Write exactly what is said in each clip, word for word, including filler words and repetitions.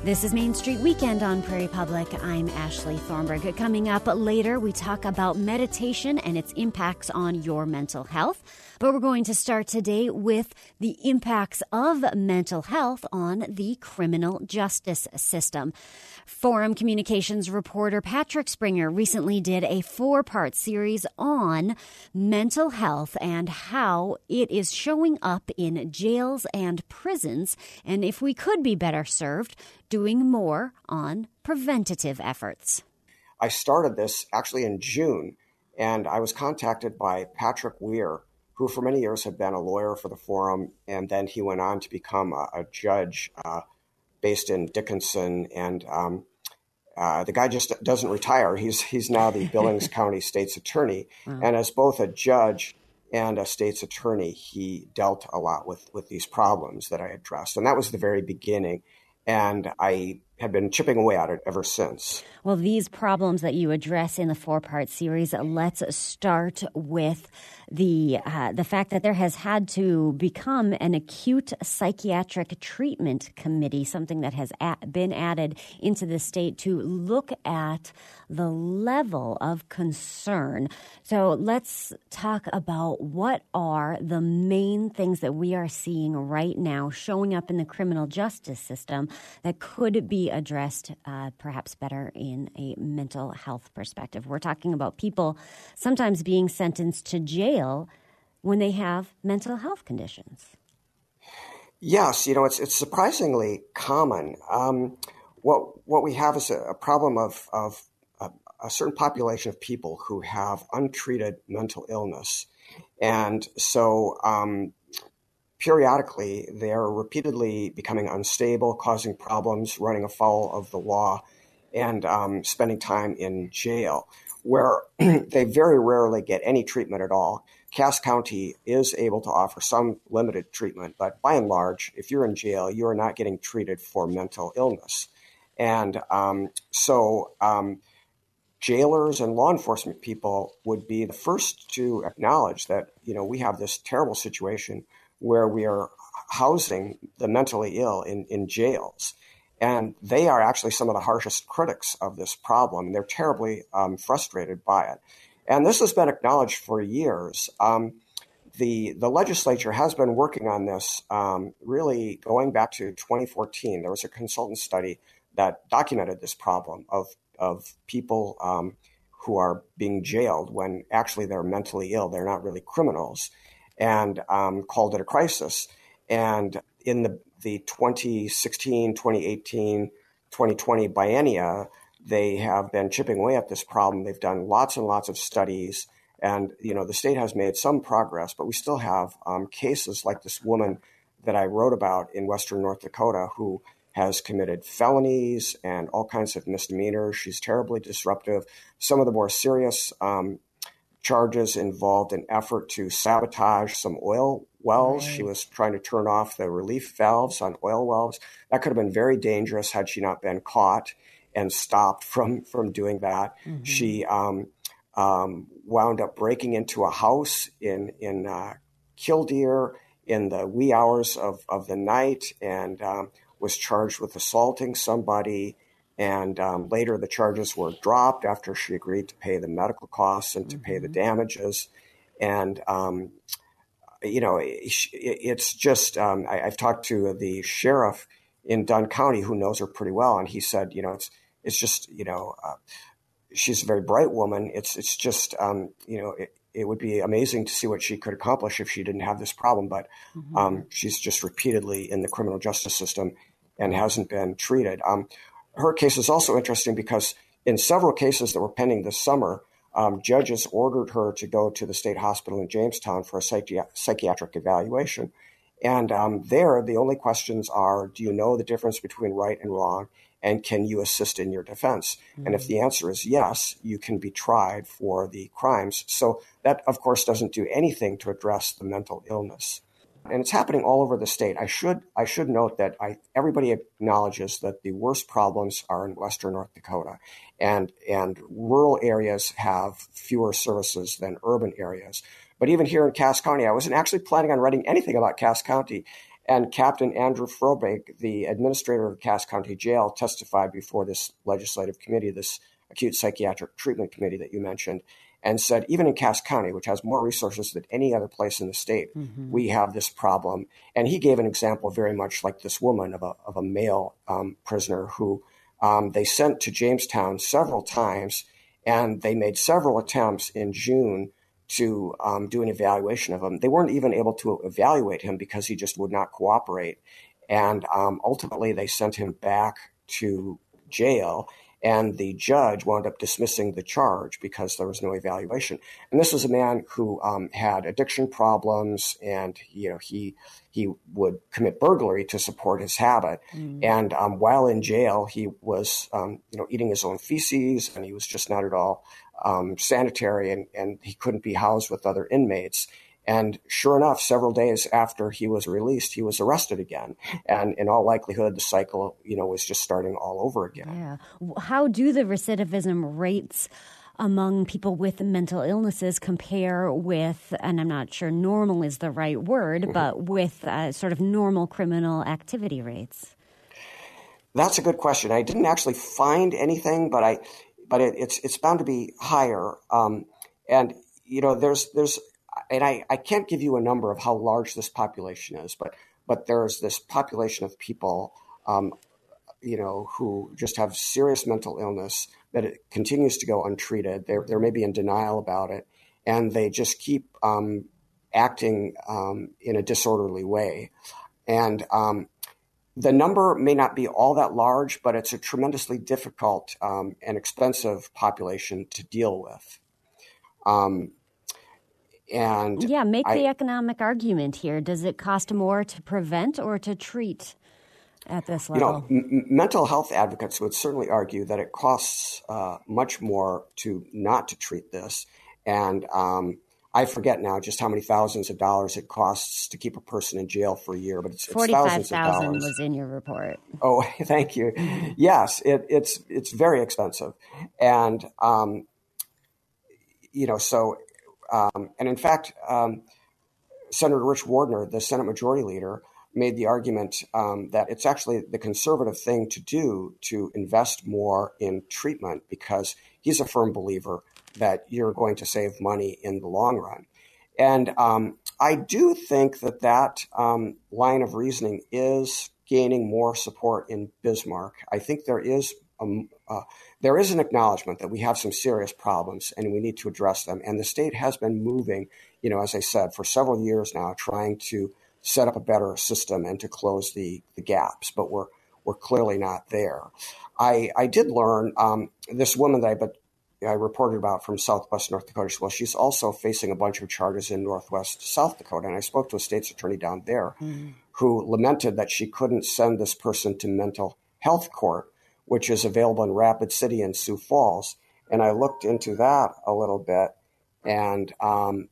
This is Main Street Weekend on Prairie Public. I'm Ashley Thornburg. Coming up later, we talk about meditation and its impacts on your mental health. But we're going to start today with the impacts of mental health on the criminal justice system. Forum Communications reporter Patrick Springer recently did a four-part series on mental health and how it is showing up in jails and prisons, and if we could be better served doing more on preventative efforts. I started this actually in June, and I was contacted by Patrick Weir, who for many years had been a lawyer for the Forum, and then he went on to become a, a judge uh, based in Dickinson. And um, uh, the guy just doesn't retire. He's he's now the Billings County State's Attorney. Wow. And as both a judge and a state's attorney, he dealt a lot with, with these problems that I addressed. And that was the very beginning. And I have been chipping away at it ever since. Well, these problems that you address in the four-part series, let's start with the uh, the fact that there has had to become an acute psychiatric treatment committee, something that has a- been added into the state to look at the level of concern. So let's talk about what are the main things that we are seeing right now showing up in the criminal justice system that could be addressed uh, perhaps better in a mental health perspective. We're talking about people sometimes being sentenced to jail when they have mental health conditions. Yes, you know, it's it's surprisingly common. Um, what what we have is a, a problem of of a, a certain population of people who have untreated mental illness, and so um, periodically they're repeatedly becoming unstable, causing problems, running afoul of the law, and um, spending time in jail, where they very rarely get any treatment at all. Cass County is able to offer some limited treatment, but by and large, if you're in jail, you are not getting treated for mental illness. And um, so um, jailers and law enforcement people would be the first to acknowledge that, you know, we have this terrible situation where we are housing the mentally ill in, in jails. And they are actually some of the harshest critics of this problem. They're terribly um, frustrated by it. And this has been acknowledged for years. Um, the the legislature has been working on this um, really going back to twenty fourteen. There was a consultant study that documented this problem of, of people um, who are being jailed when actually they're mentally ill. They're not really criminals, and um, called it a crisis. And in the, the twenty sixteen, twenty eighteen, twenty twenty biennia, they have been chipping away at this problem. They've done lots and lots of studies, and you know the state has made some progress, but we still have um, cases like this woman that I wrote about in western North Dakota who has committed felonies and all kinds of misdemeanors. She's terribly disruptive. Some of the more serious um, charges involved an effort to sabotage some oil wells. Right. She was trying to turn off the relief valves on oil wells. That could have been very dangerous had she not been caught and stopped from, from doing that. Mm-hmm. She um, um, wound up breaking into a house in, in uh, Killdeer in the wee hours of, of the night and um, was charged with assaulting somebody. And um, later the charges were dropped after she agreed to pay the medical costs and to mm-hmm. pay the damages. And, um, you know, it, it's just, um, I, I've talked to the sheriff in Dunn County who knows her pretty well. And he said, you know, it's, it's just, you know, uh, she's a very bright woman. It's, it's just, um, you know, it, it would be amazing to see what she could accomplish if she didn't have this problem. But mm-hmm. um, she's just repeatedly in the criminal justice system and hasn't been treated. Um, Her case is also interesting because in several cases that were pending this summer, um, judges ordered her to go to the state hospital in Jamestown for a psychi- psychiatric evaluation. And um, there, the only questions are, do you know the difference between right and wrong? And can you assist in your defense? Mm-hmm. And if the answer is yes, you can be tried for the crimes. So that, of course, doesn't do anything to address the mental illness. And it's happening all over the state. I should I should note that I, everybody acknowledges that the worst problems are in western North Dakota, and and rural areas have fewer services than urban areas. But even here in Cass County, I wasn't actually planning on writing anything about Cass County, And Captain Andrew Froberg, the administrator of Cass County Jail, testified before this legislative committee, this acute psychiatric treatment committee that you mentioned, and said, even in Cass County, which has more resources than any other place in the state, mm-hmm. we have this problem. And he gave an example very much like this woman of a, of a male um, prisoner who um, they sent to Jamestown several times, and they made several attempts in June to um, do an evaluation of him. They weren't even able to evaluate him because he just would not cooperate. And um, ultimately, they sent him back to jail, and the judge wound up dismissing the charge because there was no evaluation. And this was a man who um, had addiction problems, and you know he he would commit burglary to support his habit. Mm. And um, while in jail, he was um, you know eating his own feces, and he was just not at all um, sanitary, and, and he couldn't be housed with other inmates. And sure enough, several days after he was released, he was arrested again. And in all likelihood, the cycle, you know, was just starting all over again. Yeah. How do the recidivism rates among people with mental illnesses compare with, and I'm not sure normal is the right word, mm-hmm. but with uh, sort of normal criminal activity rates? That's a good question. I didn't actually find anything, but I, but it, it's it's bound to be higher. Um, and you know, there's there's. And I, I can't give you a number of how large this population is, but but there's this population of people, um, you know, who just have serious mental illness that it continues to go untreated. They're, they're maybe in denial about it, and they just keep um, acting um, in a disorderly way. And um, the number may not be all that large, but it's a tremendously difficult um, and expensive population to deal with. Um, And yeah, make I, the economic argument here. Does it cost more to prevent or to treat at this level? You know, m- mental health advocates would certainly argue that it costs uh, much more to not to treat this. And um, I forget now just how many thousands of dollars it costs to keep a person in jail for a year, but it's, it's thousands of dollars. forty-five thousand was in your report. Oh, thank you. Yes, it, it's it's very expensive. And, um, you know, so... Um, and in fact, um, Senator Rich Wardner, the Senate Majority Leader, made the argument um, that it's actually the conservative thing to do to invest more in treatment because he's a firm believer that you're going to save money in the long run. And um, I do think that that um, line of reasoning is gaining more support in Bismarck. I think there is Um, uh, there is an acknowledgement that we have some serious problems and we need to address them. And the state has been moving, you know, as I said, for several years now, trying to set up a better system and to close the, the gaps. But we're we're clearly not there. I I did learn um, this woman that I but I reported about from Southwest North Dakota. Well, she's also facing a bunch of charges in Northwest South Dakota. And I spoke to a state's attorney down there mm. who lamented that she couldn't send this person to mental health court, which is available in Rapid City and Sioux Falls. And I looked into that a little bit, and um,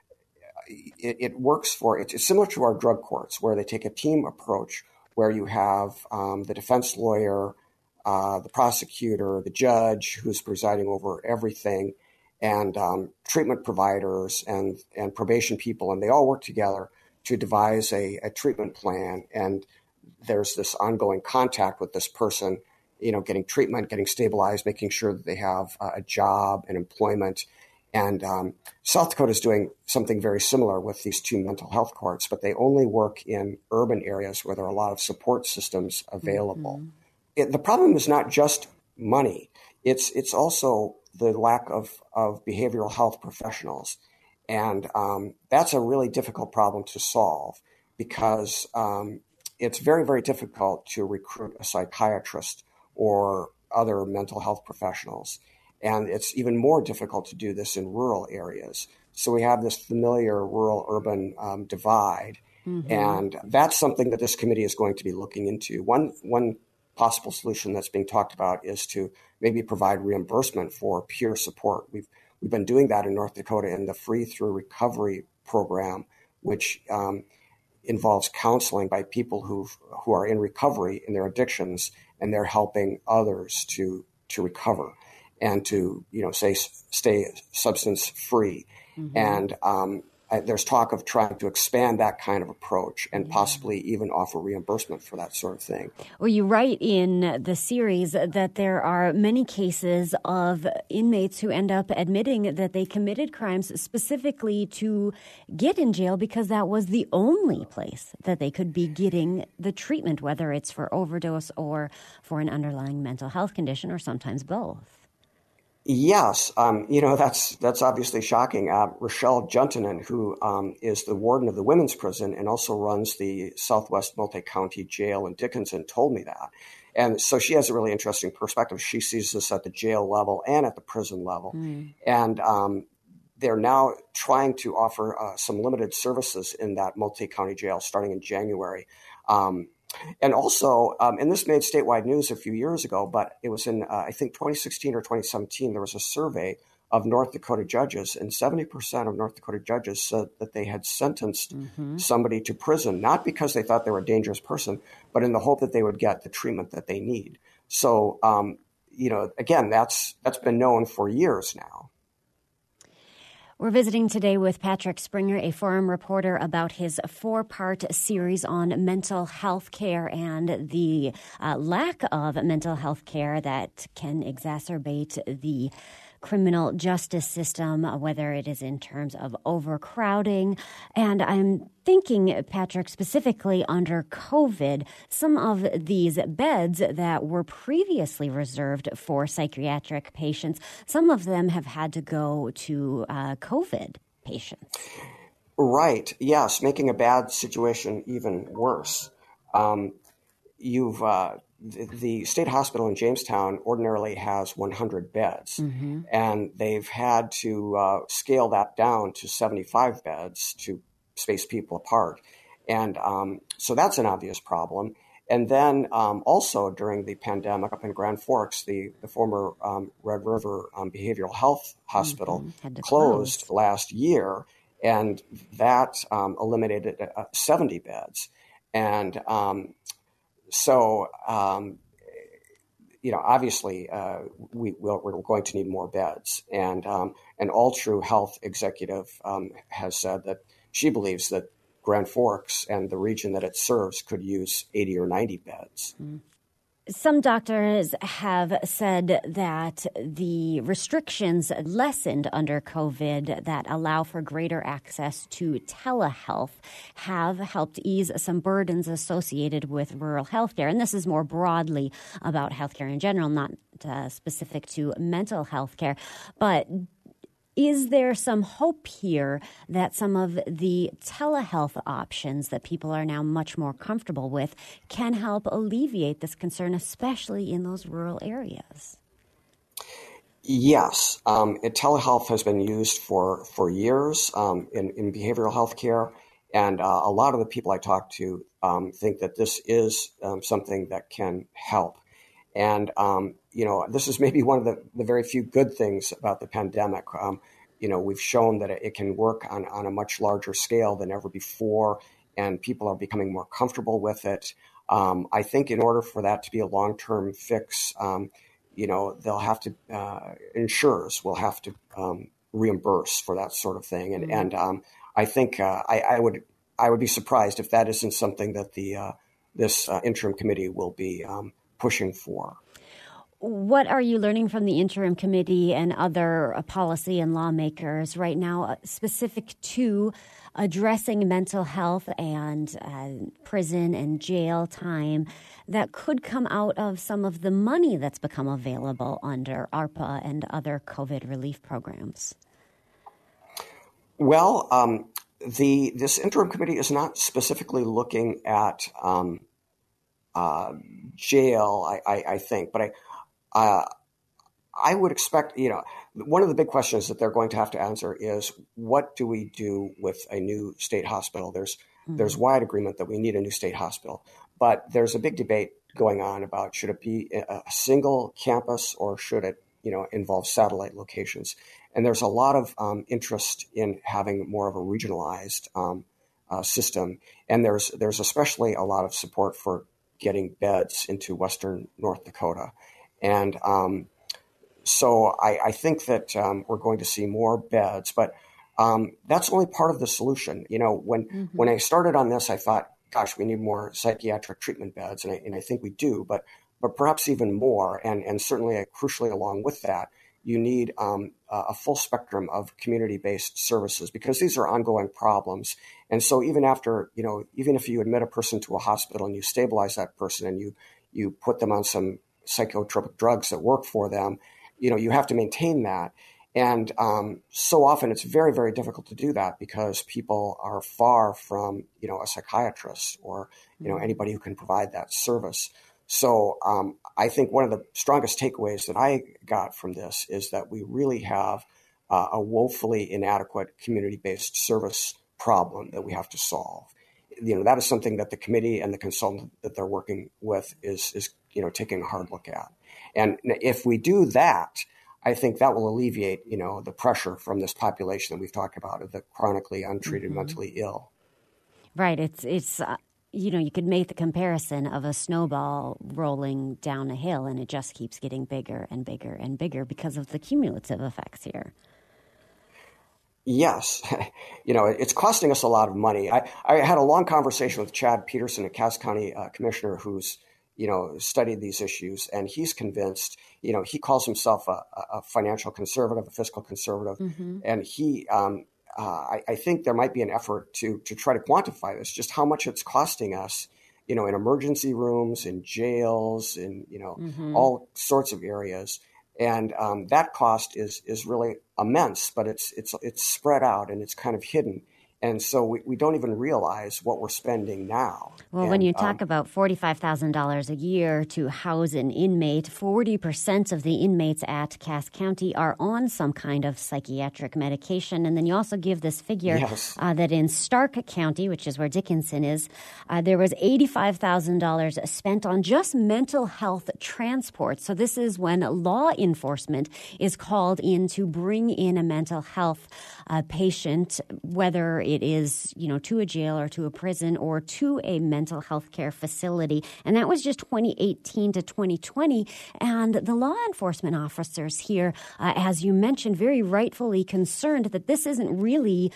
it, it works for, it's, it's similar to our drug courts, where they take a team approach, where you have um, the defense lawyer, uh, the prosecutor, the judge who's presiding over everything, and um, treatment providers and, and probation people, and they all work together to devise a, a treatment plan. And there's this ongoing contact with this person, you know, getting treatment, getting stabilized, making sure that they have uh, a job and employment. And um, South Dakota is doing something very similar with these two mental health courts, but they only work in urban areas where there are a lot of support systems available. Mm-hmm. It, the problem is not just money. It's it's also the lack of, of behavioral health professionals. And um, that's a really difficult problem to solve because um, it's very, very difficult to recruit a psychiatrist or other mental health professionals. And it's even more difficult to do this in rural areas. So we have this familiar rural-urban um, divide. Mm-hmm. And that's something that this committee is going to be looking into. One one possible solution that's being talked about is to maybe provide reimbursement for peer support. We've we've been doing that in North Dakota in the Free Through Recovery program, which um, involves counseling by people who who are in recovery in their addictions, and they're helping others to to recover and to, you know, say stay substance free. Mm-hmm. And um, uh, there's talk of trying to expand that kind of approach and yeah. possibly even offer reimbursement for that sort of thing. Well, you write in the series that there are many cases of inmates who end up admitting that they committed crimes specifically to get in jail because that was the only place that they could be getting the treatment, whether it's for overdose or for an underlying mental health condition or sometimes both. Yes, um, you know, that's that's obviously shocking. Uh, Rochelle Juntunen, who um, is the warden of the women's prison and also runs the Southwest Multi-County Jail in Dickinson, told me that. And so she has a really interesting perspective. She sees this at the jail level and at the prison level. Mm. And um, they're now trying to offer uh, some limited services in that multi-county jail starting in January. Um And also, um, and this made statewide news a few years ago, but it was in, uh, I think, twenty sixteen or twenty seventeen, there was a survey of North Dakota judges, and seventy percent of North Dakota judges said that they had sentenced mm-hmm. somebody to prison, not because they thought they were a dangerous person, but in the hope that they would get the treatment that they need. So, um, you know, again, that's that's been known for years now. We're visiting today with Patrick Springer, a forum reporter, about his four-part series on mental health care and the uh, lack of mental health care that can exacerbate the criminal justice system, whether it is in terms of overcrowding. And I'm thinking, Patrick, specifically under COVID, some of these beds that were previously reserved for psychiatric patients, some of them have had to go to uh, COVID patients. Right. Yes, making a bad situation even worse. Um, you've uh, the, the state hospital in Jamestown ordinarily has one hundred beds, mm-hmm. and they've had to uh, scale that down to seventy-five beds to space people apart. And um, so that's an obvious problem. And then um, also during the pandemic up in Grand Forks, the, the former um, Red River um, Behavioral Health Hospital mm-hmm. closed close. last year, and that um, eliminated uh, seventy beds. And um, so, um, you know, obviously uh, we, we're going to need more beds. And um, an All True Health executive um, has said that she believes that Grand Forks and the region that it serves could use eighty or ninety beds. Mm. Some doctors have said that the restrictions lessened under COVID that allow for greater access to telehealth have helped ease some burdens associated with rural healthcare. And this is more broadly about healthcare in general, not uh, specific to mental health care. But is there some hope here that some of the telehealth options that people are now much more comfortable with can help alleviate this concern, especially in those rural areas? Yes. Um, it, telehealth has been used for, for years um, in, in behavioral health care. And uh, a lot of the people I talk to um, think that this is um, something that can help. And, um, you know, this is maybe one of the, the very few good things about the pandemic. Um, you know, we've shown that it can work on, on a much larger scale than ever before, and people are becoming more comfortable with it. Um, I think in order for that to be a long-term fix, um, you know, they'll have to, uh, insurers will have to um, reimburse for that sort of thing. And, mm-hmm. and um, I think uh, I, I would I would be surprised if that isn't something that the uh, this uh, interim committee will be um, pushing for. What are you learning from the interim committee and other uh, policy and lawmakers right now uh, specific to addressing mental health and uh, prison and jail time that could come out of some of the money that's become available under ARPA and other COVID relief programs? Well, um, the this interim committee is not specifically looking at um, uh, jail, I, I, I think, but I Uh, I would expect, you know, one of the big questions that they're going to have to answer is, what do we do with a new state hospital? There's mm-hmm. there's wide agreement that we need a new state hospital, but there's a big debate going on about should it be a single campus or should it, you know, involve satellite locations? And there's a lot of um, interest in having more of a regionalized um, uh, system, and there's there's especially a lot of support for getting beds into Western North Dakota. And um, so I, I think that um, we're going to see more beds. But um, that's only part of the solution. You know, when mm-hmm. when I started on this, I thought, gosh, we need more psychiatric treatment beds, and I, and I think we do, but but perhaps even more, and and certainly uh, crucially along with that, you need um, a full spectrum of community-based services, because these are ongoing problems. And so even after, you know, even if you admit a person to a hospital and you stabilize that person and you you put them on some psychotropic drugs that work for them, you know, you have to maintain that. And um, so often it's very, very difficult to do that because people are far from, you know, a psychiatrist or, you know, anybody who can provide that service. So um, I think one of the strongest takeaways that I got from this is that we really have uh, a woefully inadequate community-based service problem that we have to solve. You know, that is something that the committee and the consultant that they're working with is, is you know, taking a hard look at. And if we do that, I think that will alleviate, you know, the pressure from this population that we've talked about of the chronically untreated mm-hmm. mentally ill. Right. It's it's. Uh... You know, you could make the comparison of a snowball rolling down a hill, and it just keeps getting bigger and bigger and bigger because of the cumulative effects here. Yes. You know, it's costing us a lot of money. I, I had a long conversation with Chad Peterson, a Cass County uh, commissioner who's, you know, studied these issues, and he's convinced, you know, he calls himself a, a financial conservative, a fiscal conservative, mm-hmm. and he um, Uh, I, I think there might be an effort to to try to quantify this, just how much it's costing us, you know, in emergency rooms, in jails, in, you know, mm-hmm. all sorts of areas. And um, that cost is is really immense, but it's it's it's spread out and it's kind of hidden. And so we, we don't even realize what we're spending now. Well, and, when you talk um, about forty-five thousand dollars a year to house an inmate, forty percent of the inmates at Cass County are on some kind of psychiatric medication. And then you also give this figure yes. uh, that in Stark County, which is where Dickinson is, uh, there was eighty-five thousand dollars spent on just mental health transport. So this is when law enforcement is called in to bring in a mental health uh, patient, whether it is, you know, to a jail or to a prison or to a mental health care facility. And that was just twenty eighteen to twenty twenty. And the law enforcement officers here, uh, as you mentioned, very rightfully concerned that this isn't really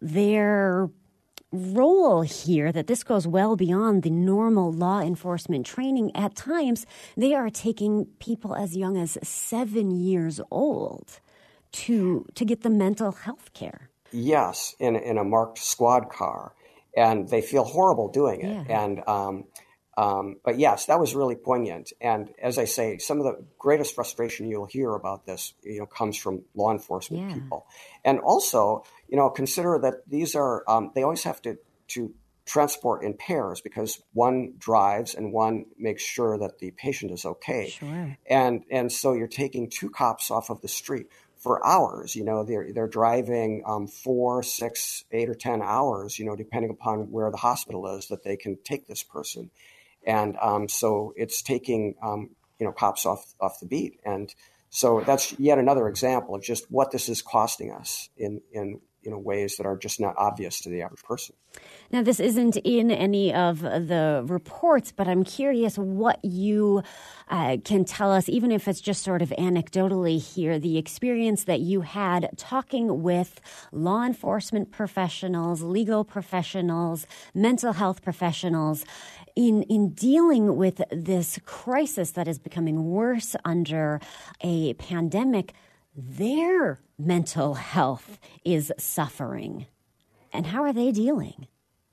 their role here, that this goes well beyond the normal law enforcement training. At times, they are taking people as young as seven years old to to get the mental health care. Yes, in in a marked squad car, and they feel horrible doing it. Yeah. And um, um, but yes, that was really poignant. And as I say, some of the greatest frustration you'll hear about this, you know, comes from law enforcement yeah. people. And also, you know, consider that these are um, they always have to to transport in pairs because one drives and one makes sure that the patient is okay. Sure. And and so you're taking two cops off of the street for hours. You know, they're they're driving um, four, six, eight, or ten hours. You know, depending upon where the hospital is that they can take this person, and um, so it's taking um, you know cops off off the beat. And so that's yet another example of just what this is costing us in in you know ways that are just not obvious to the average person. Now, this isn't in any of the reports, but I'm curious what you uh, can tell us, even if it's just sort of anecdotally here, the experience that you had talking with law enforcement professionals, legal professionals, mental health professionals in, in dealing with this crisis that is becoming worse under a pandemic. Their mental health is suffering. And how are they dealing?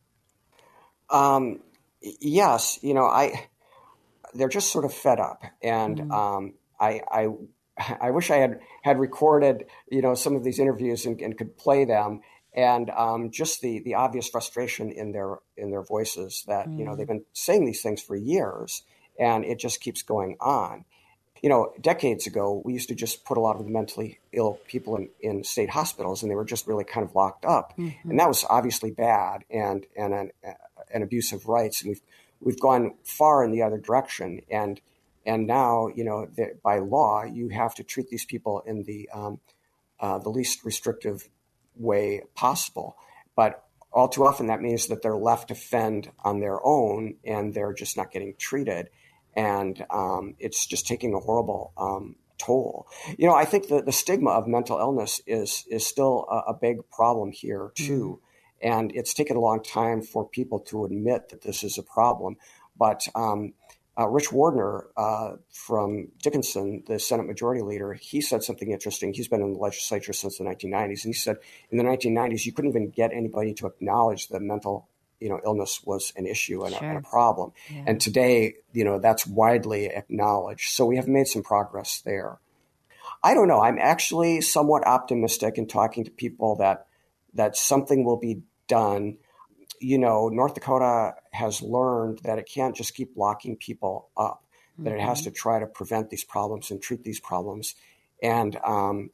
Um, yes, you know, I they're just sort of fed up, and mm. um, I, I I wish I had had recorded, you know, some of these interviews and, and could play them, and um, just the the obvious frustration in their in their voices that mm. you know they've been saying these things for years, and it just keeps going on. You know, decades ago, we used to just put a lot of the mentally ill people in, in state hospitals, and they were just really kind of locked up. Mm-hmm. And that was obviously bad and and an, an abuse of rights. And we've we've gone far in the other direction. And and now, you know, the, by law, you have to treat these people in the um, uh, the least restrictive way possible. But all too often, that means that they're left to fend on their own, and they're just not getting treated. And um, it's just taking a horrible um, toll. You know, I think the, the stigma of mental illness is is still a, a big problem here too. Mm. And it's taken a long time for people to admit that this is a problem. But um, uh, Rich Wardner uh, from Dickinson, the Senate Majority Leader, he said something interesting. He's been in the legislature since the nineteen nineties. And he said in the nineteen nineties, you couldn't even get anybody to acknowledge that mental you know, illness was an issue and, sure. a, and a problem. Yeah. And today, you know, that's widely acknowledged. So we have made some progress there. I don't know. I'm actually somewhat optimistic in talking to people that that something will be done. You know, North Dakota has learned that it can't just keep locking people up, mm-hmm. that it has to try to prevent these problems and treat these problems. And um,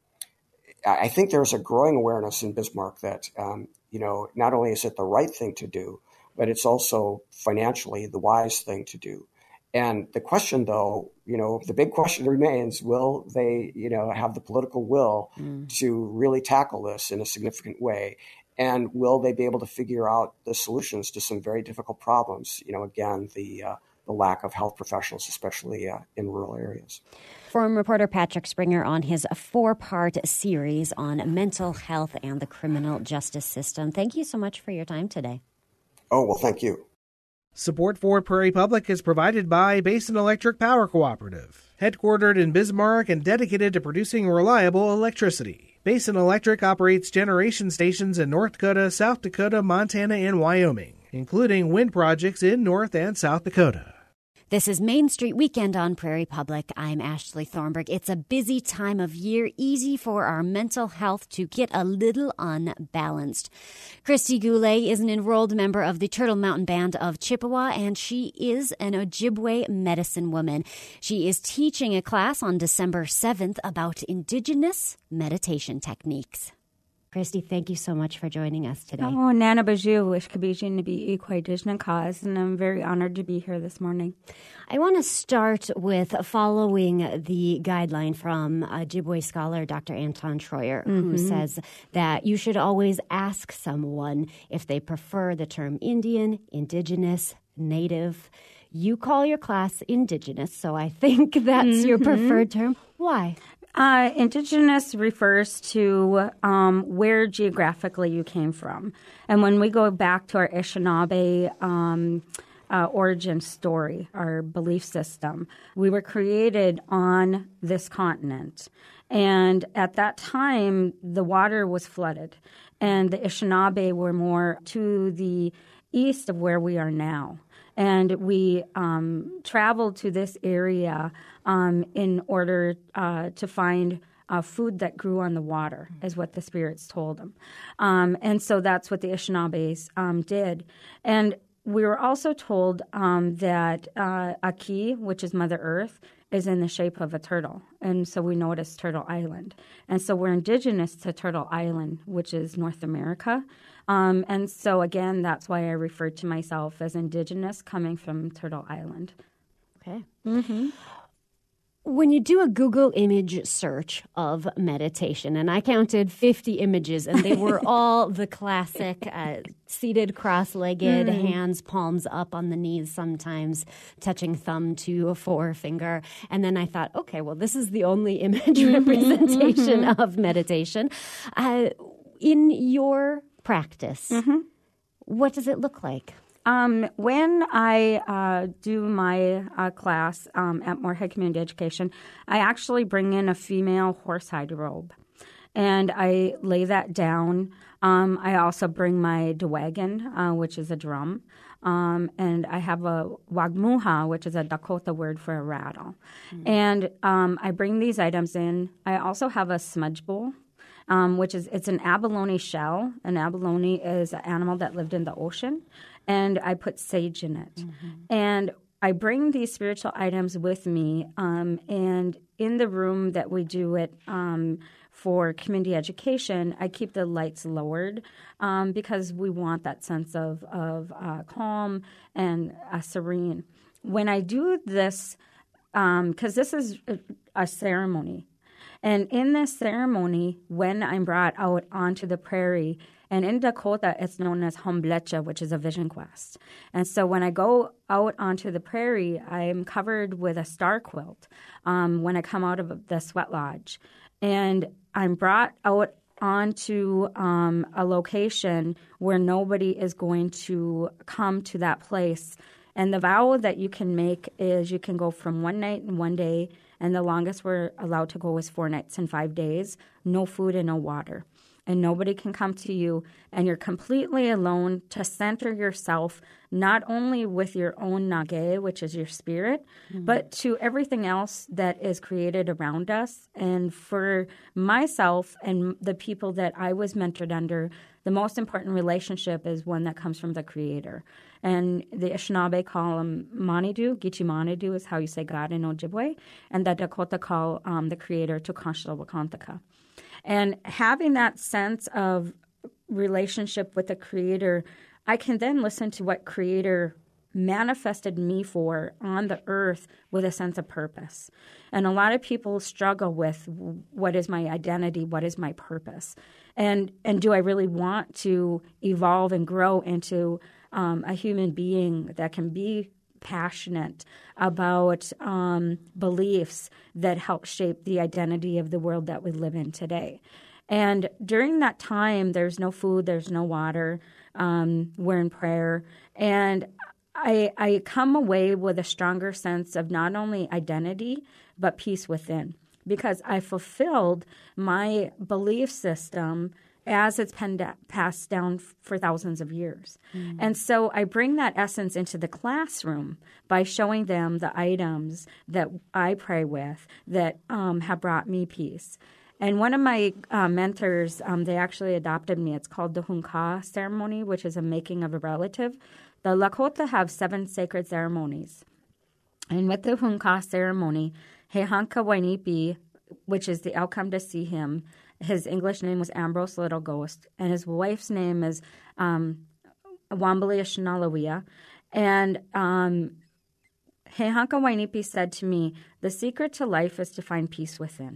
I think there's a growing awareness in Bismarck that, um, you know, not only is it the right thing to do, but it's also financially the wise thing to do. And the question, though, you know, the big question remains, will they, you know, have the political will mm. to really tackle this in a significant way? And will they be able to figure out the solutions to some very difficult problems? You know, again, the uh, the lack of health professionals, especially uh, in rural areas. Forum reporter Patrick Springer on his four-part series on mental health and the criminal justice system. Thank you so much for your time today. Oh, well, thank you. Support for Prairie Public is provided by Basin Electric Power Cooperative, headquartered in Bismarck and dedicated to producing reliable electricity. Basin Electric operates generation stations in North Dakota, South Dakota, Montana, and Wyoming, including wind projects in North and South Dakota. This is Main Street Weekend on Prairie Public. I'm Ashley Thornburg. It's a busy time of year, easy for our mental health to get a little unbalanced. Christy Goulet is an enrolled member of the Turtle Mountain Band of Chippewa, and she is an Ojibwe medicine woman. She is teaching a class on December seventh about indigenous meditation techniques. Christy, thank you so much for joining us today. Oh, Nana Baju, wish Kabijin to be equal cause, and I'm very honored to be here this morning. I want to start with following the guideline from Ojibwe scholar Doctor Anton Schroyer, mm-hmm. who says that you should always ask someone if they prefer the term Indian, Indigenous, Native. You call your class Indigenous, so I think that's mm-hmm. your preferred term. Why? Uh, indigenous refers to um, where geographically you came from. And when we go back to our Anishinaabe um, uh, origin story, our belief system, we were created on this continent. And at that time, the water was flooded. And the Anishinaabe were more to the east of where we are now. And we um, traveled to this area um, in order uh, to find uh, food that grew on the water, is what the spirits told them. Um, and so that's what the Anishinaabes um, did. And we were also told um, that uh, Aki, which is Mother Earth, is in the shape of a turtle. And so we know it as Turtle Island. And so we're indigenous to Turtle Island, which is North America. Um, and so, again, that's why I refer to myself as indigenous, coming from Turtle Island. Okay. Mm-hmm. When you do a Google image search of meditation, and I counted fifty images, and they were all the classic uh, seated cross-legged, mm. hands, palms up on the knees, sometimes touching thumb to a forefinger. And then I thought, okay, well, this is the only image mm-hmm, representation mm-hmm. of meditation. Uh, in your practice, mm-hmm. what does it look like? Um, when I uh, do my uh, class um, at Moorhead Community Education, I actually bring in a female horsehide robe, and I lay that down. Um, I also bring my dwagon, uh, which is a drum, um, and I have a wagmuha, which is a Dakota word for a rattle. Mm-hmm. And um, I bring these items in. I also have a smudge bowl. Um, which is, it's an abalone shell. An abalone is an animal that lived in the ocean, and I put sage in it. Mm-hmm. And I bring these spiritual items with me, um, and in the room that we do it um, for community education, I keep the lights lowered um, because we want that sense of, of uh, calm and uh, serene. When I do this, because um, this is a, a ceremony, and in this ceremony, when I'm brought out onto the prairie, And in Dakota, it's known as Homblecha, which is a vision quest. And so when I go out onto the prairie, I'm covered with a star quilt um, when I come out of the sweat lodge. And I'm brought out onto um, a location where nobody is going to come to that place. And the vow that you can make is you can go from one night and one day, and the longest we're allowed to go is four nights and five days, no food and no water. And nobody can come to you, and you're completely alone to center yourself, not only with your own nage, which is your spirit, mm-hmm. but to everything else that is created around us. And for myself and the people that I was mentored under, the most important relationship is one that comes from the Creator. And the Anishinaabe call him Manidu, Gichi Manidu is how you say God in Ojibwe, and the Dakota call um, the Creator Tukanshilwakantaka. And having that sense of relationship with the Creator, I can then listen to what Creator manifested me for on the earth with a sense of purpose. And a lot of people struggle with what is my identity, what is my purpose, and and do I really want to evolve and grow into um, a human being that can be passionate about um, beliefs that help shape the identity of the world that we live in today. And during that time, there's no food, there's no water. Um, we're in prayer. And I, I come away with a stronger sense of not only identity, but peace within, because I fulfilled my belief system as it's passed down for thousands of years. Mm. And so I bring that essence into the classroom by showing them the items that I pray with that um, have brought me peace. And one of my uh, mentors, um, they actually adopted me. It's called the Hunka ceremony, which is a making of a relative. The Lakota have seven sacred ceremonies. And with the Hunka ceremony, He Hanka Wainipi, which is the outcome to see him, his English name was Ambrose Little Ghost, and his wife's name is um, Wambali Shinalawea. And um, He Hanka Wainipi said to me, the secret to life is to find peace within.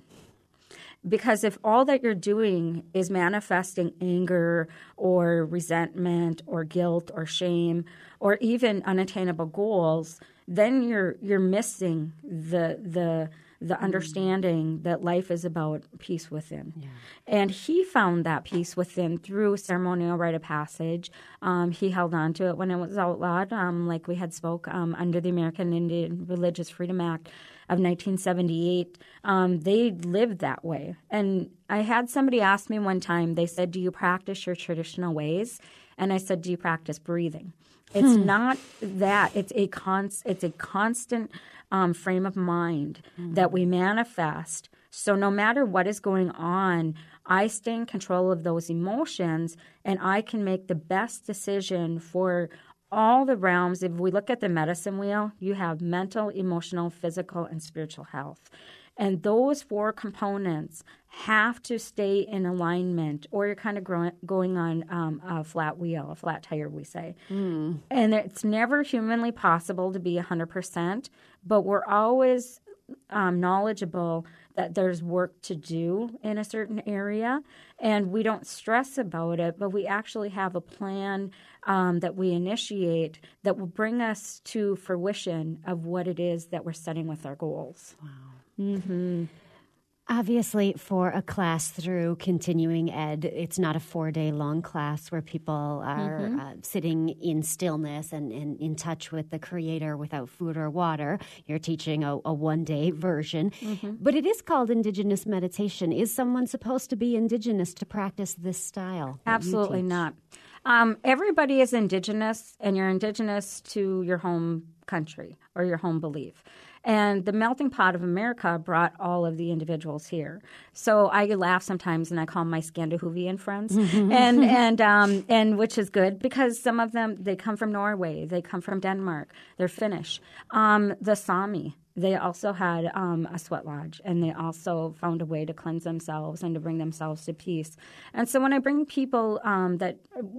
Because if all that you're doing is manifesting anger or resentment or guilt or shame or even unattainable goals, then you're you're missing the the the understanding that life is about peace within. Yeah. And he found that peace within through ceremonial rite of passage. Um, he held on to it when it was outlawed, um, like we had spoke, um, under the American Indian Religious Freedom Act of nineteen seventy-eight. Um, they lived that way. And I had somebody ask me one time, they said, do you practice your traditional ways? And I said, do you practice breathing? It's hmm. not that. It's a const, It's a constant um, frame of mind mm. that we manifest. So no matter what is going on, I stay in control of those emotions, and I can make the best decision for all the realms. If we look at the medicine wheel, you have mental, emotional, physical, and spiritual health. And those four components have to stay in alignment, or you're kind of growing, going on um, a flat wheel, a flat tire, we say. Mm. And it's never humanly possible to be one hundred percent, but we're always um, knowledgeable that there's work to do in a certain area, and we don't stress about it, but we actually have a plan um, that we initiate that will bring us to fruition of what it is that we're setting with our goals. Wow. Mm-hmm. Obviously, for a class through continuing ed, it's not a four-day long class where people are mm-hmm. uh, sitting in stillness and, and in touch with the Creator without food or water. You're teaching a, a one-day version. Mm-hmm. But it is called Indigenous meditation. Is someone supposed to be Indigenous to practice this style? Absolutely not. Um, everybody is Indigenous, and you're Indigenous to your home country or your home belief. And the melting pot of America brought all of the individuals here. So I laugh sometimes, and I call them my Scandinavian friends, and and um, and which is good because some of them, they come from Norway, they come from Denmark, they're Finnish. Um, the Sami, they also had um, a sweat lodge, and they also found a way to cleanse themselves and to bring themselves to peace. And so when I bring people um, that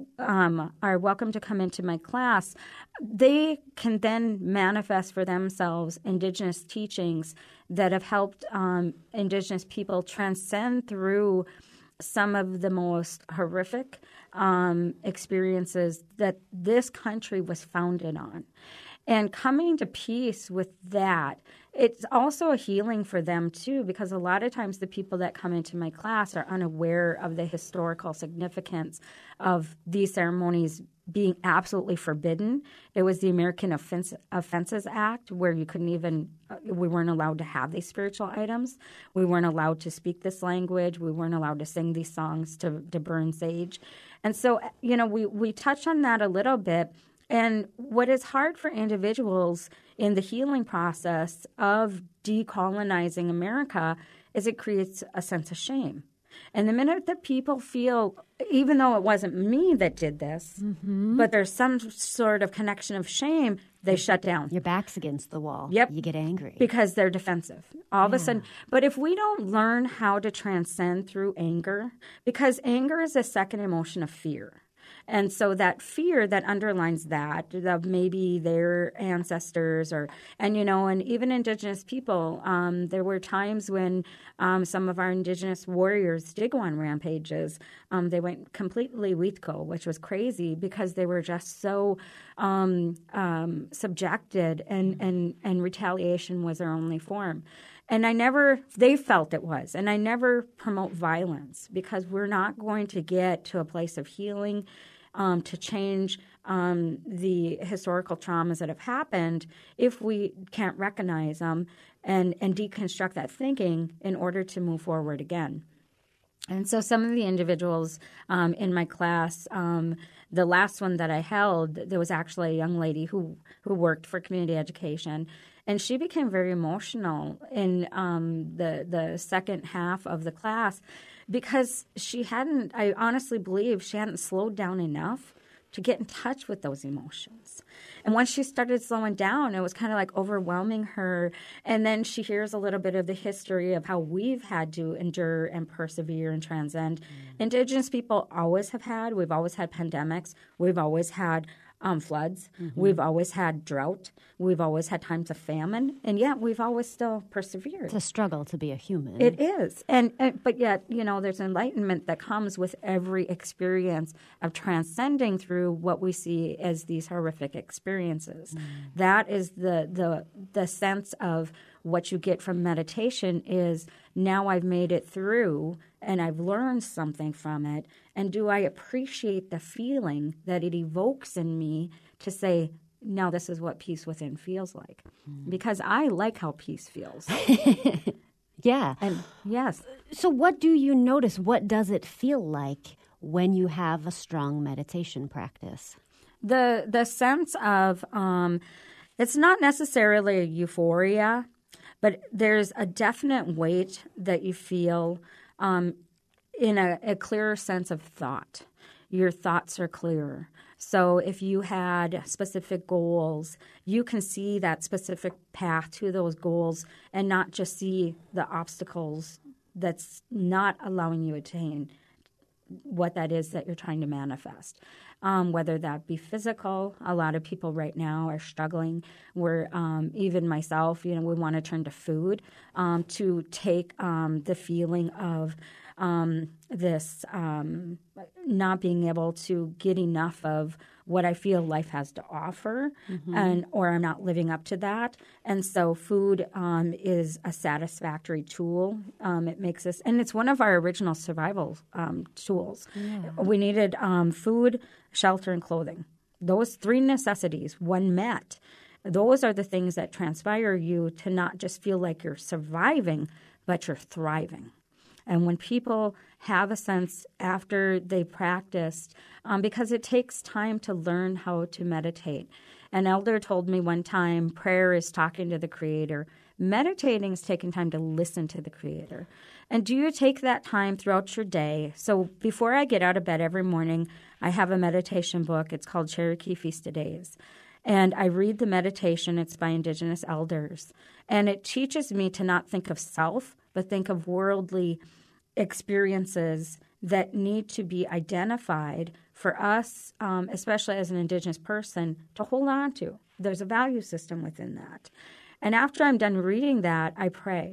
um, are welcome to come into my class, they can then manifest for themselves Indigenous teachings that have helped um, Indigenous people transcend through some of the most horrific um, experiences that this country was founded on. And coming to peace with that, it's also a healing for them, too, because a lot of times the people that come into my class are unaware of the historical significance of these ceremonies being absolutely forbidden. It was the American Offense, Offenses Act, where you couldn't even, we weren't allowed to have these spiritual items. We weren't allowed to speak this language. We weren't allowed to sing these songs to, to burn sage. And so, you know, we, we touch on that a little bit. And what is hard for individuals in the healing process of decolonizing America is it creates a sense of shame. And the minute that people feel, even though it wasn't me that did this, mm-hmm. but there's some sort of connection of shame, they shut down. Your back's against the wall. Yep. You get angry. Because they're defensive. All yeah. of a sudden. But if we don't learn how to transcend through anger, because anger is a second emotion of fear. And so that fear that underlines that, of maybe their ancestors or, and, you know, and even Indigenous people, um, there were times when um, some of our Indigenous warriors did go on rampages. Um, they went completely Wheatco, which was crazy because they were just so um, um, subjected and, and, and retaliation was their only form. And I never, they felt it was, and I never promote violence because we're not going to get to a place of healing um, to change um, the historical traumas that have happened if we can't recognize them and, and deconstruct that thinking in order to move forward again. And so some of the individuals um, in my class, um, the last one that I held, there was actually a young lady who, who worked for community education. And she became very emotional in um, the the second half of the class because she hadn't, I honestly believe, she hadn't slowed down enough to get in touch with those emotions. And once she started slowing down, it was kind of like overwhelming her. And then she hears a little bit of the history of how we've had to endure and persevere and transcend. Mm. Indigenous people always have had. We've always had pandemics. We've always had Um, floods. Mm-hmm. We've always had drought. We've always had times of famine, and yet we've always still persevered. It's a struggle to be a human. It is, and, and but yet you know there's enlightenment that comes with every experience of transcending through what we see as these horrific experiences. Mm. That is the the the sense of what you get from meditation is now I've made it through and I've learned something from it. And do I appreciate the feeling that it evokes in me to say, now this is what peace within feels like? Mm. Because I like how peace feels. Yeah. And yes. So what do you notice? What does it feel like when you have a strong meditation practice? The, the sense of um, it's not necessarily a euphoria, but there's a definite weight that you feel um, in a, a clearer sense of thought. Your thoughts are clearer. So if you had specific goals, you can see that specific path to those goals and not just see the obstacles that's not allowing you to attain what that is that you're trying to manifest. Um, whether that be physical, a lot of people right now are struggling. We're, um, even myself, you know, we want to turn to food um, to take um, the feeling of um, this um, not being able to get enough of what I feel life has to offer, mm-hmm. and or I'm not living up to that. And so food um, is a satisfactory tool. Um, it makes us, and it's one of our original survival um, tools. Yeah. We needed um, food, shelter, and clothing. Those three necessities, when met, those are the things that transpire you to not just feel like you're surviving, but you're thriving. And when people have a sense after they practiced, um, because it takes time to learn how to meditate. An elder told me one time, prayer is talking to the Creator. Meditating is taking time to listen to the Creator. And do you take that time throughout your day? So before I get out of bed every morning, I have a meditation book. It's called Cherokee Feast of Days. And I read the meditation. It's by Indigenous elders. And it teaches me to not think of self, but think of worldly experiences that need to be identified for us, um, especially as an Indigenous person, to hold on to. There's a value system within that. And after I'm done reading that, I pray.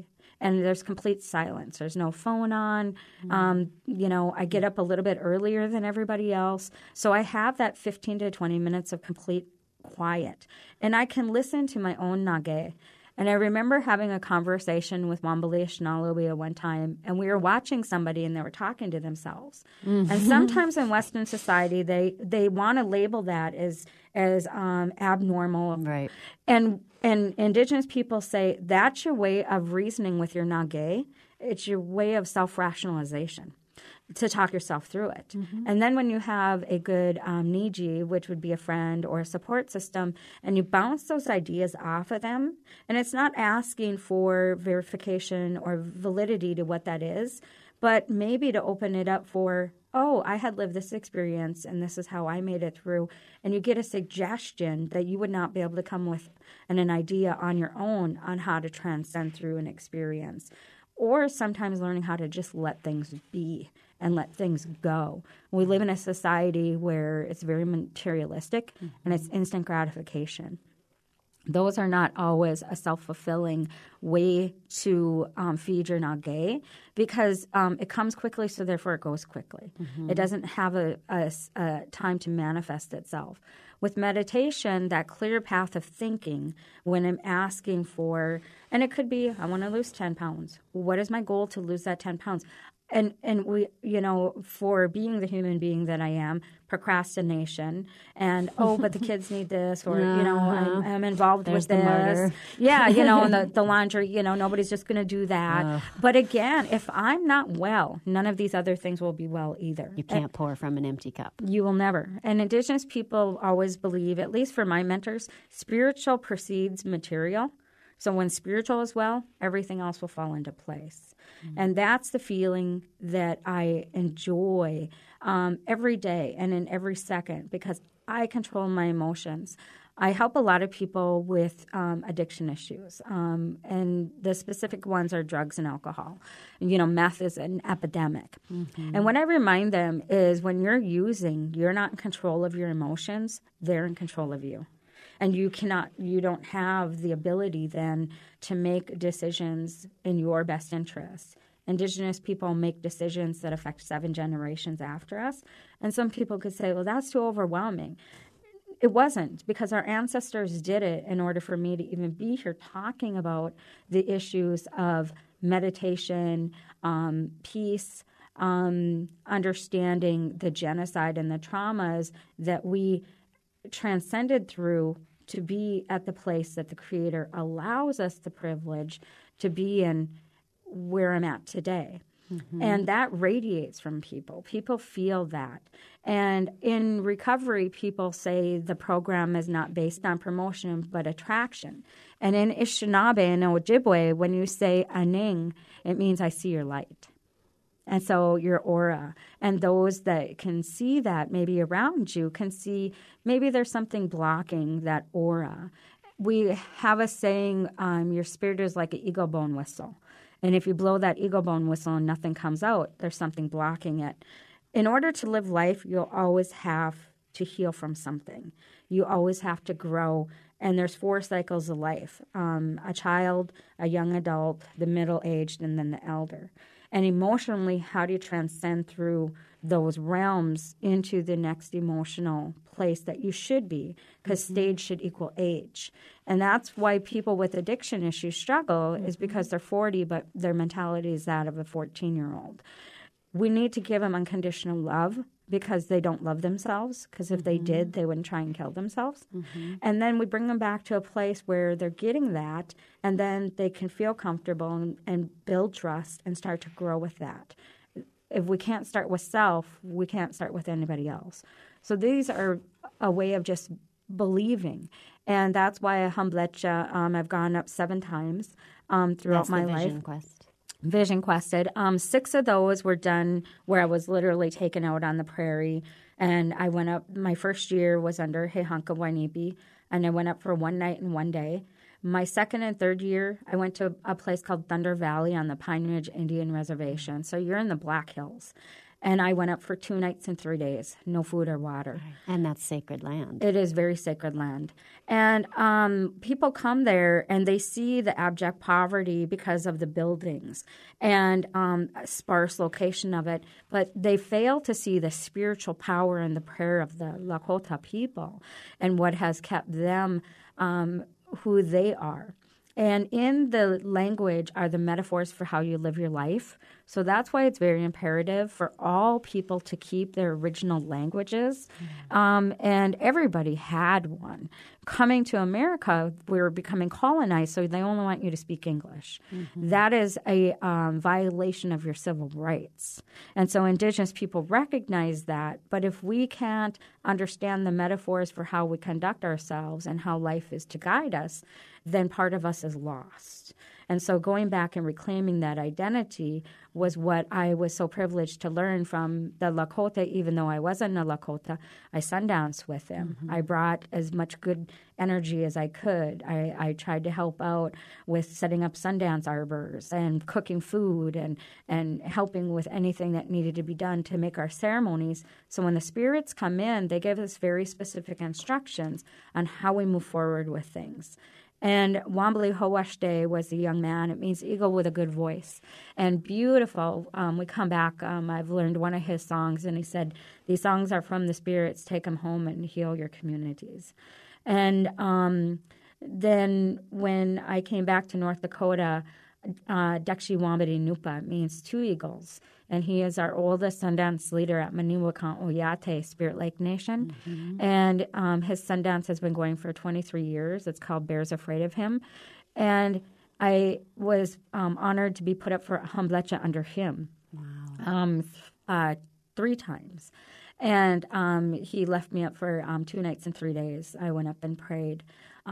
and there's complete silence. There's no phone on. Mm-hmm. Um, you know, I get up a little bit earlier than everybody else. So I have that fifteen to twenty minutes of complete quiet. And I can listen to my own nage. And I remember having a conversation with Wambale Shnalobia one time, and we were watching somebody and they were talking to themselves. Mm-hmm. And sometimes in Western society, they, they want to label that as as um, abnormal. Right. And and Indigenous people say that's your way of reasoning with your nage. It's your way of self-rationalization to talk yourself through it. Mm-hmm. And then when you have a good um, niji, which would be a friend or a support system, and you bounce those ideas off of them, and it's not asking for verification or validity to what that is, but maybe to open it up for, oh, I had lived this experience and this is how I made it through. And you get a suggestion that you would not be able to come with an, an idea on your own on how to transcend through an experience. Or sometimes learning how to just let things be and let things go. We live in a society where it's very materialistic mm-hmm. and it's instant gratification. Those are not always a self-fulfilling way to um, feed your nage because um, it comes quickly, so therefore it goes quickly. Mm-hmm. It doesn't have a, a, a time to manifest itself. With meditation, that clear path of thinking, when I'm asking for, and it could be, I want to lose ten pounds. What is my goal to lose that ten pounds? And and we, you know, for being the human being that I am, procrastination and, oh, but the kids need this, or, uh-huh. you know, I'm, I'm involved There's with this. Murder. Yeah, you know, and the, the laundry, you know, nobody's just going to do that. Uh. But again, if I'm not well, none of these other things will be well either. You can't and, pour from an empty cup. You will never. And Indigenous people always believe, at least for my mentors, spiritual precedes material. So when spiritual is well, everything else will fall into place. Mm-hmm. And that's the feeling that I enjoy um, every day and in every second because I control my emotions. I help a lot of people with um, addiction issues, um, and the specific ones are drugs and alcohol. You know, meth is an epidemic. Mm-hmm. And what I remind them is when you're using, you're not in control of your emotions, they're in control of you. And you cannot, you don't have the ability then to make decisions in your best interest. Indigenous people make decisions that affect seven generations after us. And some people could say, well, that's too overwhelming. It wasn't, because our ancestors did it in order for me to even be here talking about the issues of meditation, um, peace, um, understanding the genocide and the traumas that we transcended through to be at the place that the Creator allows us the privilege to be in where I'm at today. Mm-hmm. And that radiates from people. People feel that. And in recovery, people say the program is not based on promotion but attraction. And in Anishinaabe and Ojibwe, when you say aning, it means I see your light. And so your aura, and those that can see that maybe around you can see maybe there's something blocking that aura. We have a saying, um, your spirit is like an eagle bone whistle. And if you blow that eagle bone whistle and nothing comes out, there's something blocking it. In order to live life, you'll always have to heal from something. You always have to grow. And there's four cycles of life, um, a child, a young adult, the middle-aged, and then the elder. And emotionally, how do you transcend through those realms into the next emotional place that you should be? Because mm-hmm. stage should equal age. And that's why people with addiction issues struggle, mm-hmm. is because they're forty, but their mentality is that of a fourteen-year-old. We need to give them unconditional love because they don't love themselves, because if mm-hmm. they did, they wouldn't try and kill themselves. Mm-hmm. And then we bring them back to a place where they're getting that, and then they can feel comfortable and, and build trust and start to grow with that. If we can't start with self, we can't start with anybody else. So these are a way of just believing. And that's why Humblecha, um, I've gone up seven times um, throughout that's my the Vision life. Quest. Vision Quested. Um, six of those were done where I was literally taken out on the prairie. And I went up, my first year was under Hehanka Wainipi, and I went up for one night and one day. My second and third year, I went to a place called Thunder Valley on the Pine Ridge Indian Reservation. So you're in the Black Hills. And I went up for two nights and three days, no food or water. And that's sacred land. It is very sacred land. And um, people come there and they see the abject poverty because of the buildings and um, sparse location of it, but they fail to see the spiritual power and the prayer of the Lakota people and what has kept them um, who they are. And in the language are the metaphors for how you live your life. So that's why it's very imperative for all people to keep their original languages. Mm-hmm. Um, and everybody had one. Coming to America, we were becoming colonized, so they only want you to speak English. Mm-hmm. That is a um, violation of your civil rights. And so Indigenous people recognize that. But if we can't understand the metaphors for how we conduct ourselves and how life is to guide us, then part of us is lost. And so going back and reclaiming that identity was what I was so privileged to learn from the Lakota. Even though I wasn't a Lakota, I sundanced with them. Mm-hmm. I brought as much good energy as I could. I, I tried to help out with setting up Sundance arbors and cooking food and, and helping with anything that needed to be done to make our ceremonies. So when the spirits come in, they give us very specific instructions on how we move forward with things. And Wambali Howashde was a young man. It means eagle with a good voice. And beautiful. Um, we come back. Um, I've learned one of his songs, and he said, these songs are from the spirits. Take them home and heal your communities. And um, then when I came back to North Dakota, uh, Dakshi Wambadi Nupa means two eagles. And he is our oldest Sundance leader at Maniwakant Oyate, Spirit Lake Nation. Mm-hmm. And um, his Sundance has been going for twenty-three years. It's called Bears Afraid of Him. And I was um, honored to be put up for a Hamblecha under him wow. um, uh, three times. And um, he left me up for um, two nights and three days. I went up and prayed.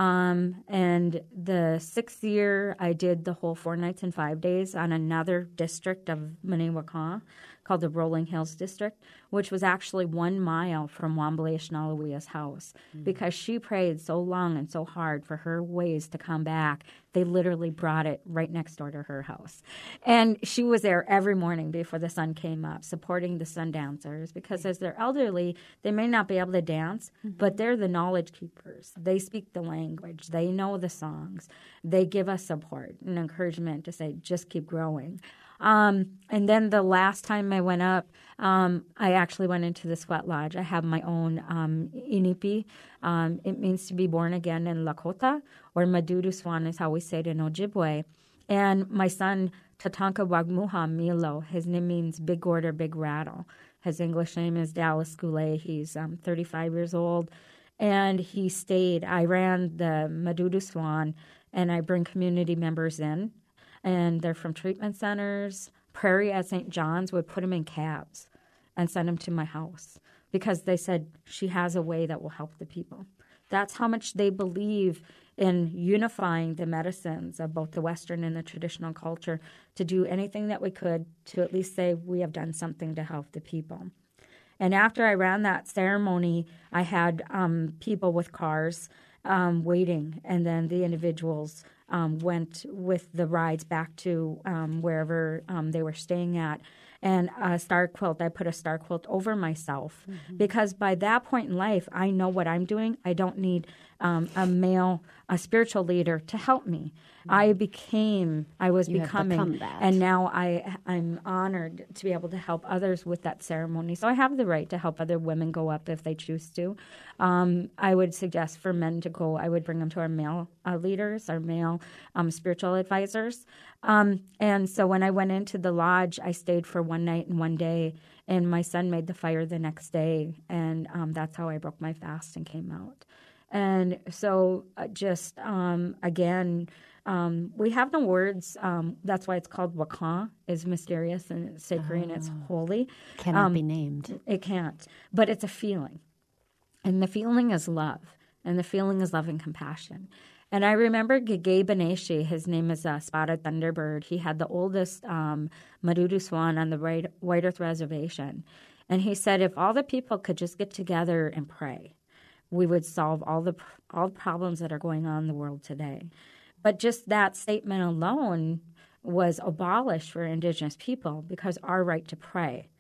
Um, and the sixth year, I did the whole four nights and five days on another district of Maniwaka called the Rolling Hills District, which was actually one mile from Wambale Ishnalawia's house. Mm-hmm. Because she prayed so long and so hard for her ways to come back, they literally brought it right next door to her house. And she was there every morning before the sun came up, supporting the sun dancers, because as they're elderly, they may not be able to dance, mm-hmm. but they're the knowledge keepers. They speak the language. They know the songs. They give us support and encouragement to say, just keep growing. Um, and then the last time I went up, um, I actually went into the sweat lodge. I have my own um, inipi. Um, it means to be born again in Lakota, or Madudu Swan is how we say it in Ojibwe. And my son, Tatanka Wagmuha Milo, his name means big gourd or big rattle. His English name is Dallas Goulet. He's um, thirty-five years old. And he stayed. I ran the Madudu Swan, and I bring community members in. And they're from treatment centers. Prairie at Saint John's would put them in cabs and send them to my house because they said she has a way that will help the people. That's how much they believe in unifying the medicines of both the Western and the traditional culture to do anything that we could to at least say we have done something to help the people. And after I ran that ceremony, I had um, people with cars um, waiting, and then the individuals um, went with the rides back to um, wherever um, they were staying at. And a star quilt, I put a star quilt over myself mm-hmm. because by that point in life, I know what I'm doing. I don't need um, a male, a spiritual leader to help me. Mm-hmm. I became, I was you becoming, and now I, I'm honored to be able to help others with that ceremony. So I have the right to help other women go up if they choose to. Um, I would suggest for men to go, I would bring them to our male uh, leaders, our male um, spiritual advisors. Um, and so when I went into the lodge, I stayed for one night and one day, and my son made the fire the next day, and um, that's how I broke my fast and came out. And so uh, just, um, again, um, we have no words. Um, that's why it's called Wakan, is mysterious and it's sacred oh. and it's holy. Cannot um, be named. It can't, but it's a feeling. And the feeling is love, and the feeling is love and compassion. And I remember Gege Beneshi, his name is uh, Spotted Thunderbird. He had the oldest um, Madudu Swan on the right, White Earth Reservation. And he said if all the people could just get together and pray, we would solve all the all the problems that are going on in the world today. But just that statement alone was abolished for Indigenous people because our right to pray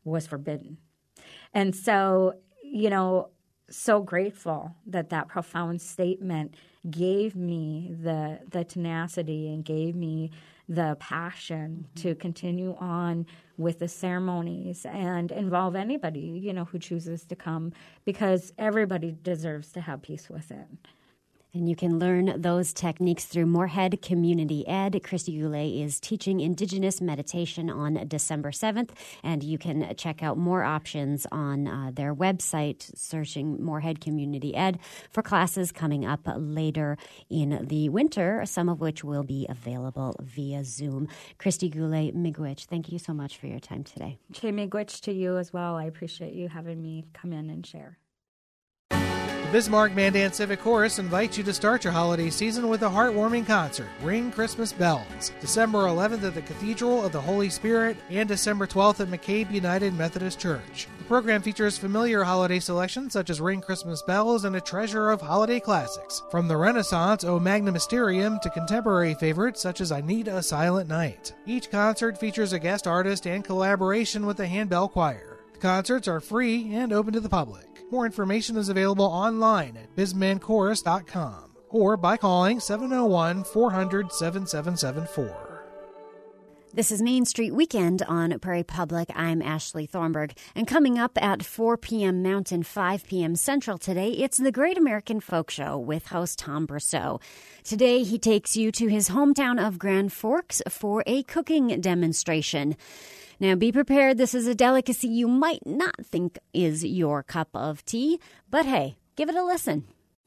was forbidden. And so, you know, so grateful that that profound statement gave me the the tenacity and gave me the passion mm-hmm. to continue on with the ceremonies and involve anybody, you know, who chooses to come, because everybody deserves to have peace with it. And you can learn those techniques through Moorhead Community Ed. Christy Goulet is teaching Indigenous meditation on December seventh, and you can check out more options on uh, their website, searching Moorhead Community Ed, for classes coming up later in the winter, some of which will be available via Zoom. Christy Goulet Miigwech, thank you so much for your time today. Che Miigwech to you as well. I appreciate you having me come in and share. The Bismarck Mandan Civic Chorus invites you to start your holiday season with a heartwarming concert, Ring Christmas Bells, December eleventh at the Cathedral of the Holy Spirit and December twelfth at McCabe United Methodist Church. The program features familiar holiday selections such as Ring Christmas Bells and a treasure of holiday classics, from the Renaissance O Magna Mysterium to contemporary favorites such as I Need a Silent Night. Each concert features a guest artist and collaboration with the Handbell Choir. The concerts are free and open to the public. More information is available online at bisman chorus dot com or by calling seven oh one, four hundred, seven seven seven four. This is Main Street Weekend on Prairie Public. I'm Ashley Thornburg. And coming up at four p.m. Mountain, five p.m. Central today, it's the Great American Folk Show with host Tom Brousseau. Today, he takes you to his hometown of Grand Forks for a cooking demonstration. Now, be prepared. This is a delicacy you might not think is your cup of tea, but hey, give it a listen.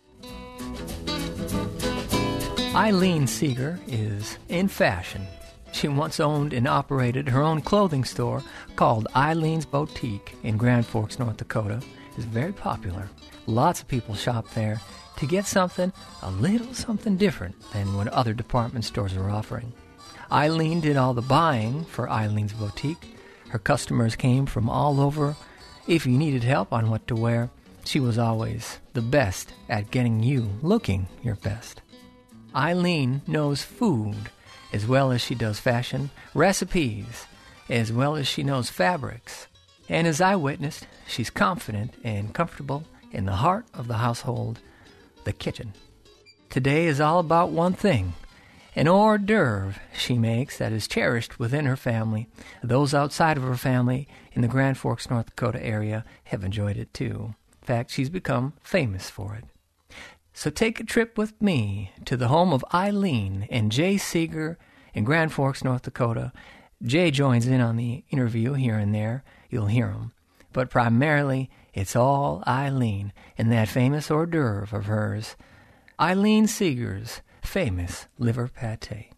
Eileen Seeger is in fashion. She once owned and operated her own clothing store called Eileen's Boutique in Grand Forks, North Dakota. It's very popular. Lots of people shop there to get something, a little something different than what other department stores are offering. Eileen did all the buying for Eileen's Boutique. Her customers came from all over. If you needed help on what to wear, she was always the best at getting you looking your best. Eileen knows food as well as she does fashion, recipes as well as she knows fabrics. And as I witnessed, she's confident and comfortable in the heart of the household, the kitchen. Today is all about one thing. An hors d'oeuvre she makes that is cherished within her family. Those outside of her family in the Grand Forks, North Dakota area have enjoyed it too. In fact, she's become famous for it. So take a trip with me to the home of Eileen and Jay Seeger in Grand Forks, North Dakota. Jay joins in on the interview here and there. You'll hear him. But primarily, it's all Eileen and that famous hors d'oeuvre of hers, Eileen Seeger's famous liver pate.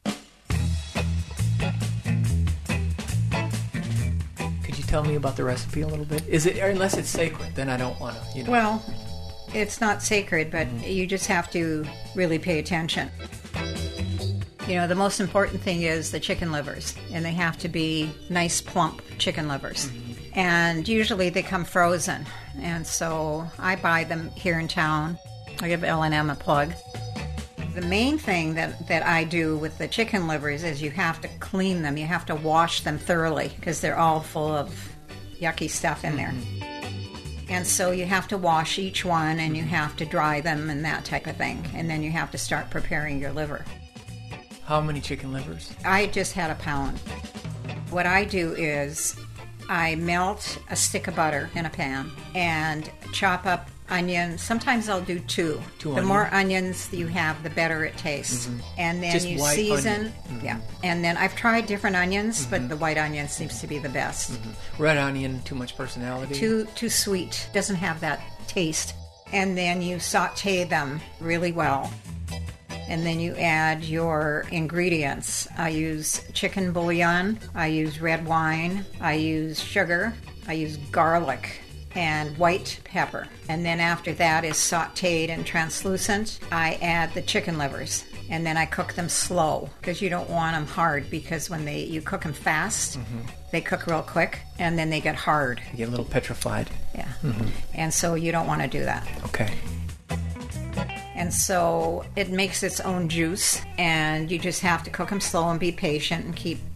Could you tell me about the recipe a little bit? Is it, or unless it's sacred, then I don't want to, you know. Well, it's not sacred, but mm-hmm. you just have to really pay attention. You know, the most important thing is the chicken livers, and they have to be nice, plump chicken livers. Mm-hmm. And usually they come frozen, and so I buy them here in town. I give L and M a plug. The main thing that, that I do with the chicken livers is you have to clean them. You have to wash them thoroughly because they're all full of yucky stuff in there. Mm-hmm. And so you have to wash each one, and you have to dry them and that type of thing. And then you have to start preparing your liver. How many chicken livers? I just had a pound. What I do is I melt a stick of butter in a pan and chop up onions. Sometimes I'll do two. Two the onions. more onions you have, the better it tastes. Mm-hmm. And then Just you white season. Mm-hmm. Yeah. And then I've tried different onions, Mm-hmm. but the white onion seems to be the best. Mm-hmm. Red onion, too much personality. Too too sweet. Doesn't have that taste. And then you saute them really well. And then you add your ingredients. I use chicken bouillon, I use red wine, I use sugar, I use garlic and white pepper. And then after that is sauteed and translucent, I add the chicken livers. And then I cook them slow because you don't want them hard, because when they you cook them fast, mm-hmm. they cook real quick and then they get hard. You get a little petrified. Yeah. Mm-hmm. And so you don't want to do that. Okay. And so it makes its own juice, and you just have to cook them slow and be patient and keep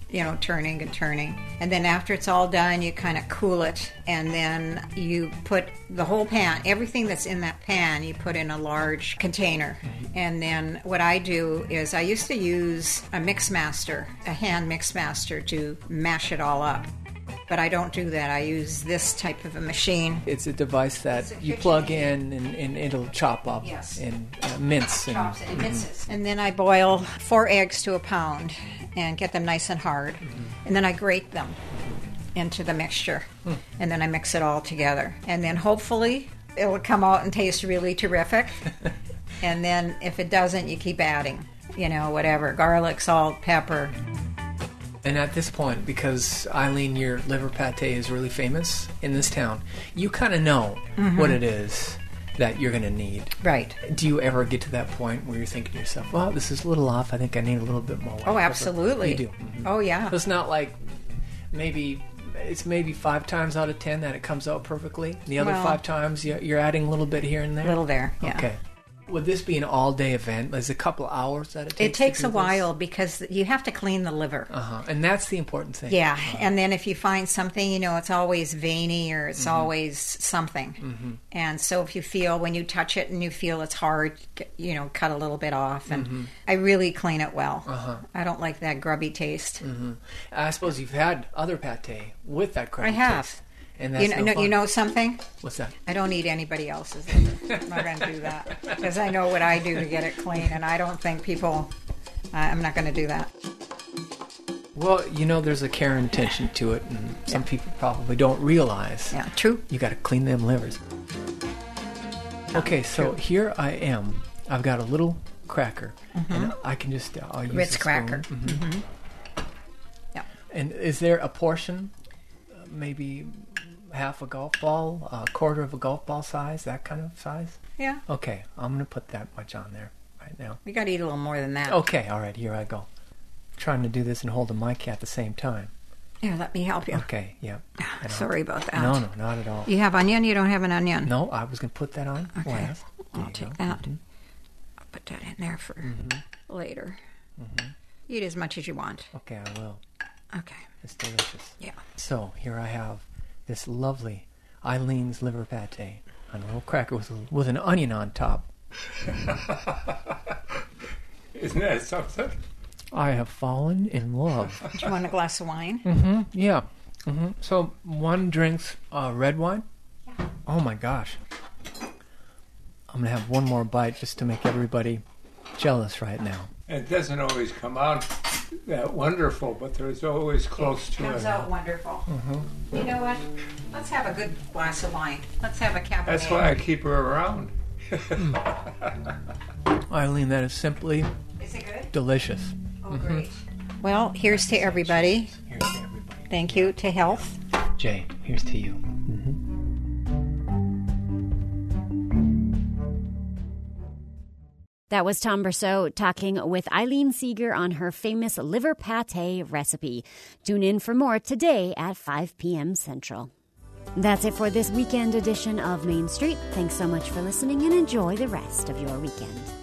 you know, turning and turning. And then after it's all done, you kind of cool it, and then you put the whole pan, everything that's in that pan, you put in a large container. And then what I do is I used to use a mix master, a hand mix master, to mash it all up. But I don't do that. I use this type of a machine. It's a device that a you kitchen plug hand. in and, and it'll chop up Yes. and uh, mince. And, Chops and minces. And then I boil four eggs to a pound and get them nice and hard. Mm-hmm. And then I grate them into the mixture. Mm. And then I mix it all together. And then hopefully it'll come out and taste really terrific. And then if it doesn't, you keep adding, you know, whatever, garlic, salt, pepper. And at this point, because Eileen, your liver pate is really famous in this town, you kind of know mm-hmm. what it is that you're going to need. Right. Do you ever get to that point where you're thinking to yourself, well, this is a little off, I think I need a little bit more? Oh, absolutely. You do? Mm-hmm. Oh, yeah. So it's not like maybe... It's maybe five times out of ten that it comes out perfectly. The other well, five times you're adding a little bit here and there? A little there, yeah. Okay. Would this be an all-day event? Is it a couple hours that it takes? It takes to a do while this? because you have to clean the liver. Uh-huh. And that's the important thing. Yeah, uh-huh. and then if you find something, you know, it's always veiny or it's mm-hmm. always something. Mm-hmm. And so if you feel, when you touch it and you feel it's hard, you know, cut a little bit off. And mm-hmm. I really clean it well. Uh-huh. I don't like that grubby taste. Mm-hmm. I suppose you've had other pate with that grubby I have. taste. And that's you know, no fun. You know something? What's that? I don't eat anybody else's liver. I'm not going to do that because I know what I do to get it clean, and I don't think people. Uh, I'm not going to do that. Well, you know, there's a care and attention to it, and some yeah. people probably don't realize. Yeah, true. You got to clean them livers. Okay, so true. Here I am. I've got a little cracker, mm-hmm. and I can just uh, I'll use Ritz the cracker. spoon. Mm-hmm. Mm-hmm. Yeah. And is there a portion, uh, maybe half a golf ball, a quarter of a golf ball size, that kind of size? Yeah. Okay, I'm going to put that much on there right now. You got to eat a little more than that. Okay, all right, here I go. Trying to do this and hold the mic at the same time. Here, let me help you. Okay, yeah. Sorry about that. No, no, not at all. You have onion? You don't have an onion? No, I was going to put that on okay. last. I'll take go. that. Mm-hmm. I'll put that in there for mm-hmm. later. Mm-hmm. Eat as much as you want. Okay, I will. Okay. It's delicious. Yeah. So, here I have this lovely Eileen's liver pate on a little cracker with, a, with an onion on top. Isn't that something? I have fallen in love. Do you want a glass of wine? Mm-hmm. Yeah. Mm-hmm. So one drinks uh, red wine? Yeah. Oh my gosh. I'm going to have one more bite just to make everybody jealous right now. It doesn't always come out that wonderful, but there's always close to it. It comes out wonderful. Mm-hmm. You know what? Let's have a good glass of wine. Let's have a Cabernet. That's why I keep her around. Eileen, that is simply is it good? Delicious. Oh, mm-hmm. Great. Well, here's to everybody. Here's to everybody. Thank you to health. Jay, here's to you. Mm-hmm. That was Tom Berceau talking with Eileen Seeger on her famous liver pate recipe. Tune in for more today at five p.m. Central. That's it for this weekend edition of Main Street. Thanks so much for listening and enjoy the rest of your weekend.